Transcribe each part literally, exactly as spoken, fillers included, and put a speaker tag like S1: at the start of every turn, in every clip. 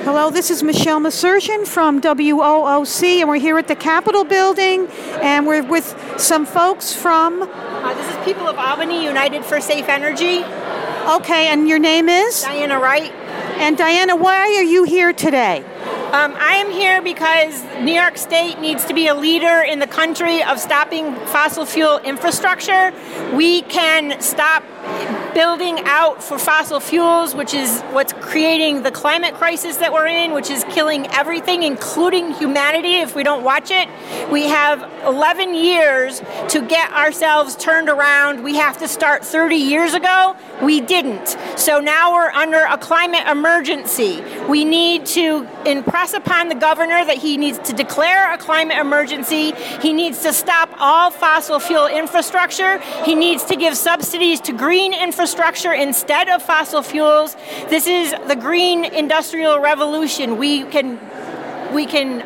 S1: Hello, this is Michelle Masurgeon from W O O C, and we're here at the Capitol building, and we're with some folks from...
S2: Uh, this is People of Albany, United for Safe Energy.
S1: Okay, and your name is?
S2: Diana Wright.
S1: And Diana, why are you here today?
S2: Um, I am here because New York State needs to be a leader in the country of stopping fossil fuel infrastructure. We can stop building out for fossil fuels, which is what's creating the climate crisis that we're in, which is killing everything, including humanity, if we don't watch it. We have eleven years to get ourselves turned around. We have to start thirty years ago. We didn't. So now we're under a climate emergency. We need to impress upon the governor that he needs to declare a climate emergency. He needs to stop all fossil fuel infrastructure. He needs to give subsidies to green infrastructure instead of fossil fuels. This is the green industrial revolution. We can, we can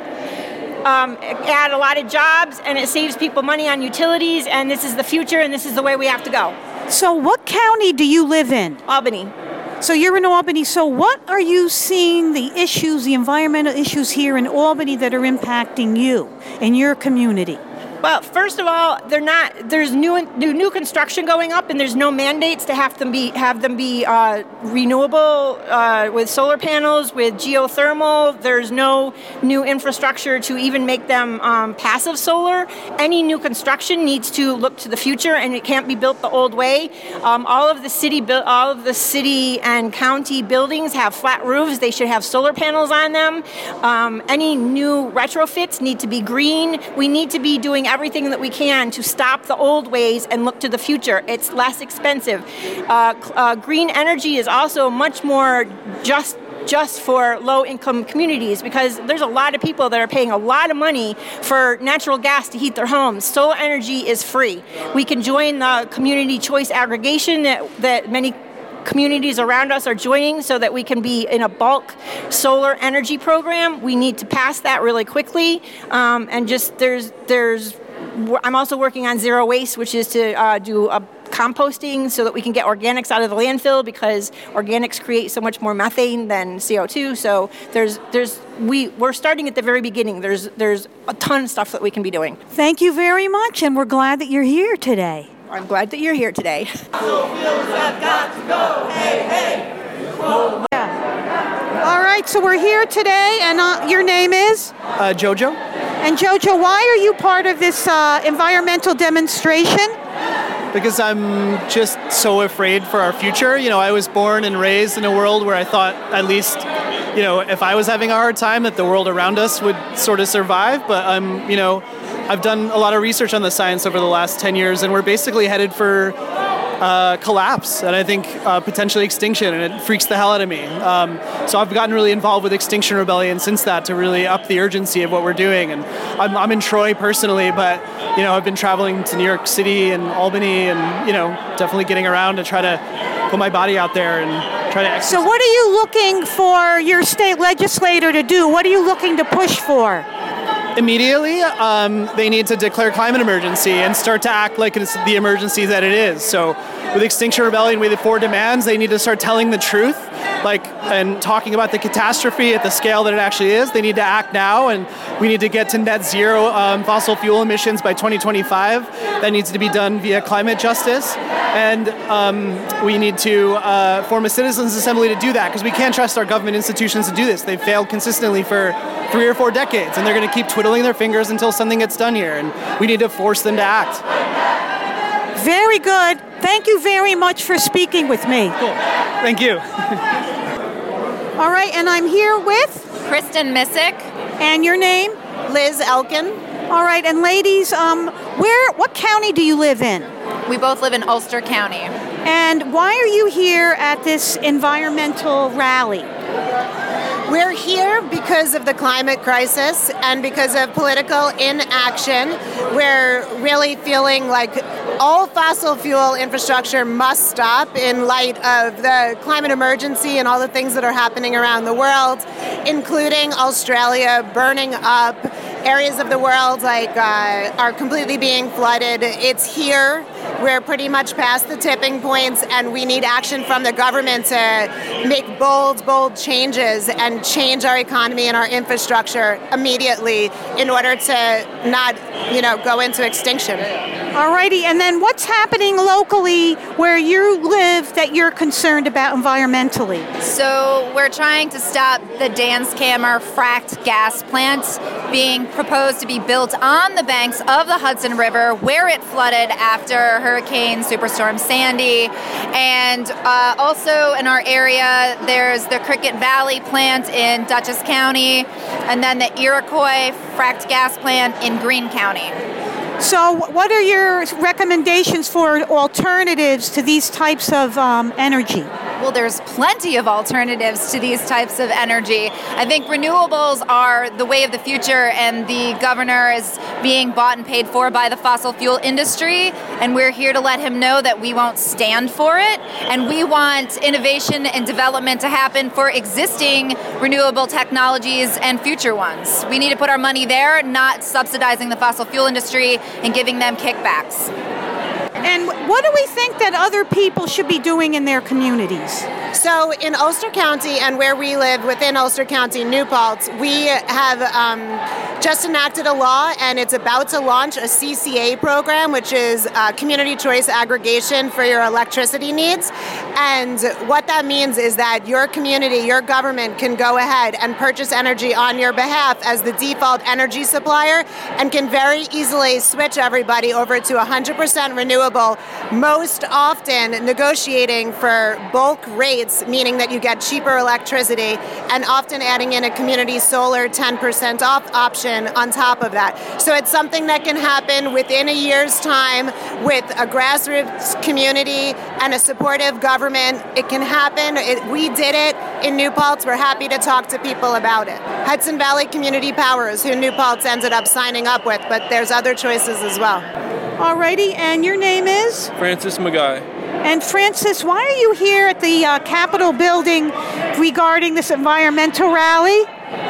S2: um, add a lot of jobs, and it saves people money on utilities, and this is the future, and this is the way we have to go.
S1: So what county do you live in?
S2: Albany.
S1: So you're in Albany. So what are you seeing the issues, the environmental issues here in Albany that are impacting you and your community?
S2: Well, first of all, they're not. There's new new, new construction going up, and there's no mandates to have them be have them be uh, renewable uh, with solar panels, with geothermal. There's no new infrastructure to even make them um, passive solar. Any new construction needs to look to the future, and it can't be built the old way. Um, all of the city, all of the city and county buildings have flat roofs. They should have solar panels on them. Um, any new retrofits need to be green. We need to be doing everything that we can to stop the old ways and look to the future. It's less expensive. Uh, uh, green energy is also much more just just for low-income communities, because there's a lot of people that are paying a lot of money for natural gas to heat their homes. Solar energy is free. We can join the community choice aggregation that, that many communities around us are joining so that we can be in a bulk solar energy program. We need to pass that really quickly. Um, and just there's, there's, I'm also working on zero waste, which is to uh, do a composting so that we can get organics out of the landfill, because organics create so much more methane than C O two. So there's, there's, we, we're starting at the very beginning. There's, there's a ton of stuff that we can be doing.
S1: Thank you very much, and we're glad that you're here today.
S2: I'm glad that you're here today.
S3: Fossil fuels have got to go. Hey, hey. Whoa.
S1: Yeah. All right, so we're here today, and uh, your name is?
S4: Uh, Jojo.
S1: And Jojo, why are you part of this uh, environmental demonstration?
S4: Because I'm just so afraid for our future. You know, I was born and raised in a world where I thought at least, you know, if I was having a hard time, that the world around us would sort of survive. But I'm, um, you know, I've done a lot of research on the science over the last ten years, and we're basically headed for uh, collapse, and I think uh, potentially extinction, and it freaks the hell out of me. Um, so I've gotten really involved with Extinction Rebellion since that to really up the urgency of what we're doing. And I'm, I'm in Troy personally, but you know, I've been traveling to New York City and Albany, and you know, definitely getting around to try to put my body out there and try to exercise.
S1: So what are you looking for your state legislator to do? What are you looking to push for?
S4: Immediately, um, they need to declare climate emergency and start to act like it's the emergency that it is. So with Extinction Rebellion, we have four demands. They need to start telling the truth, like, and talking about the catastrophe at the scale that it actually is. They need to act now, and we need to get to net zero um, fossil fuel emissions by twenty twenty-five. That needs to be done via climate justice. And um, we need to uh, form a citizens' assembly to do that, because we can't trust our government institutions to do this. They've failed consistently for three or four decades, and they're going to keep twiddling their fingers until something gets done here, and we need to force them to act.
S1: Very good. Thank you very much for speaking with me.
S4: Cool. Thank you.
S1: All right, and I'm here with?
S5: Kristen Missick.
S1: And your name?
S5: Liz Elkin.
S1: All right, and ladies, um, where? What county do you live in?
S5: We both live in Ulster County.
S1: And why are you here at this environmental rally?
S6: We're here because of the climate crisis and because of political inaction. We're really feeling like all fossil fuel infrastructure must stop in light of the climate emergency and all the things that are happening around the world, including Australia burning up. Areas of the world like uh, are completely being flooded. It's here. We're pretty much past the tipping points, and we need action from the government to make bold, bold changes and change our economy and our infrastructure immediately in order to not, you know, go into extinction.
S1: Alrighty, and then what's happening locally where you live that you're concerned about environmentally?
S5: So we're trying to stop the Danskammer fracked gas plant being proposed to be built on the banks of the Hudson River where it flooded after Hurricane Superstorm Sandy. And uh, also in our area, there's the Cricket Valley plant in Dutchess County, and then the Iroquois fracked gas plant in Greene County.
S1: So what are your recommendations for alternatives to these types of um, energy?
S5: Well, there's plenty of alternatives to these types of energy. I think renewables are the way of the future, and the governor is being bought and paid for by the fossil fuel industry, and we're here to let him know that we won't stand for it, and we want innovation and development to happen for existing renewable technologies and future ones. We need to put our money there, not subsidizing the fossil fuel industry and giving them kickbacks.
S1: And what do we think that other people should be doing in their communities?
S6: So in Ulster County and where we live within Ulster County, New Paltz, we have um, just enacted a law, and it's about to launch a C C A program, which is uh, community choice aggregation for your electricity needs. And what that means is that your community, your government can go ahead and purchase energy on your behalf as the default energy supplier, and can very easily switch everybody over to one hundred percent renewable, most often negotiating for bulk rates, meaning that you get cheaper electricity, and often adding in a community solar ten percent off option on top of that. So it's something that can happen within a year's time with a grassroots community and a supportive government. It can happen. It, we did it in New Paltz. We're happy to talk to people about it. Hudson Valley Community Power is who New Paltz ended up signing up with, but there's other choices as well.
S1: Alrighty, and your name is?
S7: Francis McGuy.
S1: And Francis, why are you here at the uh, Capitol building regarding this environmental rally?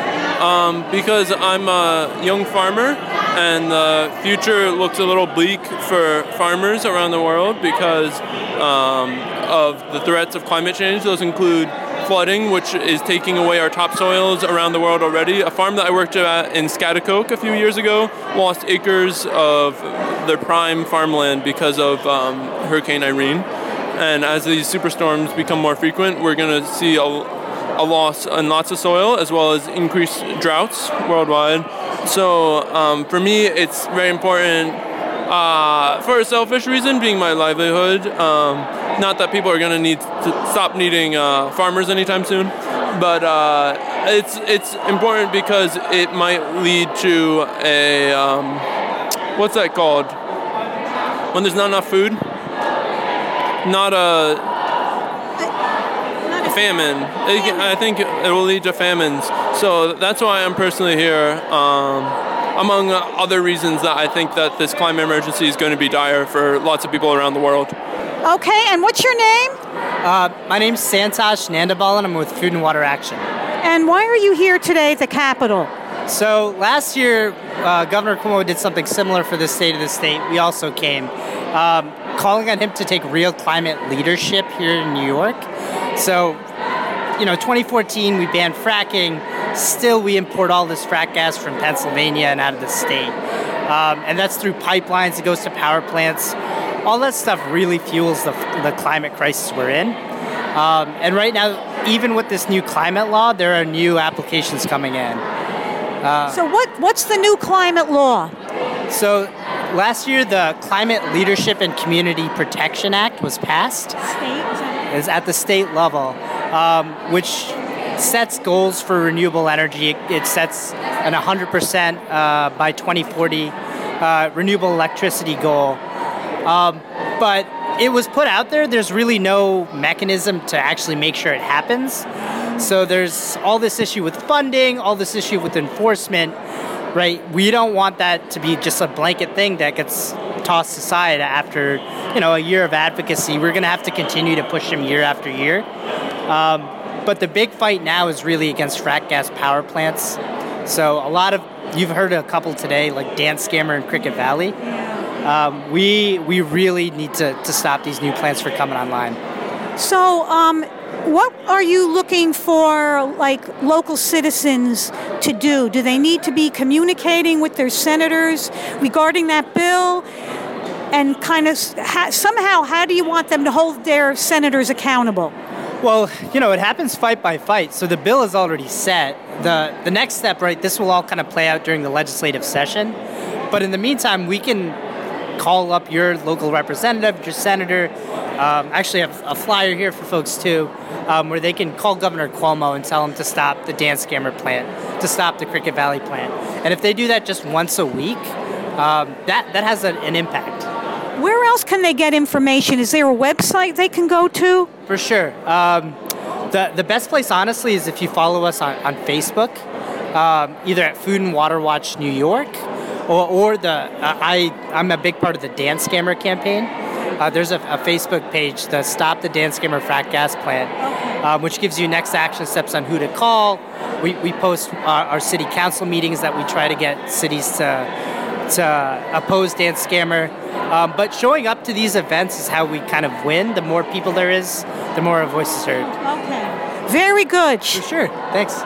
S7: Um, because I'm a young farmer, and the future looks a little bleak for farmers around the world because um, of the threats of climate change. Those include flooding, which is taking away our topsoils around the world already. A farm that I worked at in Schaghticoke a few years ago lost acres of their prime farmland because of um, Hurricane Irene. And as these superstorms become more frequent, we're going to see a, a loss in lots of soil, as well as increased droughts worldwide. So um, for me, it's very important uh, for a selfish reason, being my livelihood. Um, not that people are going to need to stop needing uh, farmers anytime soon, but uh, it's it's important because it might lead to a um, what's that called? When there's not enough food? Not a, a famine. It, I think it will lead to famines. So that's why I'm personally here, um, among other reasons that I think that this climate emergency is going to be dire for lots of people around the world.
S1: Okay, and what's your name?
S8: Uh, my name's Santosh Nandabal, and I'm with Food and Water Action.
S1: And why are you here today at the Capitol?
S8: So last year, uh, Governor Cuomo did something similar for the state of the state. We also came, um, calling on him to take real climate leadership here in New York. So, you know, twenty fourteen, we banned fracking. Still, we import all this frack gas from Pennsylvania and out of the state. Um, and that's through pipelines. It goes to power plants. All that stuff really fuels the, the climate crisis we're in. Um, and right now, even with this new climate law, there are new applications coming in. Uh,
S1: so what what's the new climate law?
S8: So last year, the Climate Leadership and Community Protection Act was passed.
S1: State?
S8: Is at the state level, um, which sets goals for renewable energy. It, it sets an one hundred percent uh, by twenty forty uh, renewable electricity goal. Um, but it was put out there. There's really no mechanism to actually make sure it happens. So there's all this issue with funding, all this issue with enforcement, right? We don't want that to be just a blanket thing that gets tossed aside after, you know, a year of advocacy. We're going to have to continue to push them year after year. Um, but the big fight now is really against frack gas power plants. So a lot of, you've heard a couple today, like Danskammer and Cricket Valley. Um, we we really need to, to stop these new plants from coming online.
S1: So, um, what are you looking for, like, local citizens to do? Do they need to be communicating with their senators regarding that bill? And kind of ha- somehow, how do you want them to hold their senators accountable?
S8: Well, you know, it happens fight by fight. So the bill is already set. The the next step, right, this will all kind of play out during the legislative session. But in the meantime, we can call up your local representative, your senator. Um, actually, I have a flyer here for folks, too, um, where they can call Governor Cuomo and tell him to stop the Dan Scammer plant, to stop the Cricket Valley plant. And if they do that just once a week, um, that, that has a, an impact.
S1: Where else can they get information? Is there a website they can go to?
S8: For sure. Um, the, the best place, honestly, is if you follow us on, on Facebook, um, either at Food and Water Watch New York, or, or the uh, I, I'm a big part of the Dan Scammer campaign. Uh, there's a, a Facebook page, the Stop the Dan Scammer Frack Gas Plant, um, which gives you next action steps on who to call. We, we post our, our city council meetings that we try to get cities to to oppose Dan Scammer. Um, but showing up to these events is how we kind of win. The more people there is, the more our voice is heard.
S1: Okay. Very good.
S8: For sure. Thanks.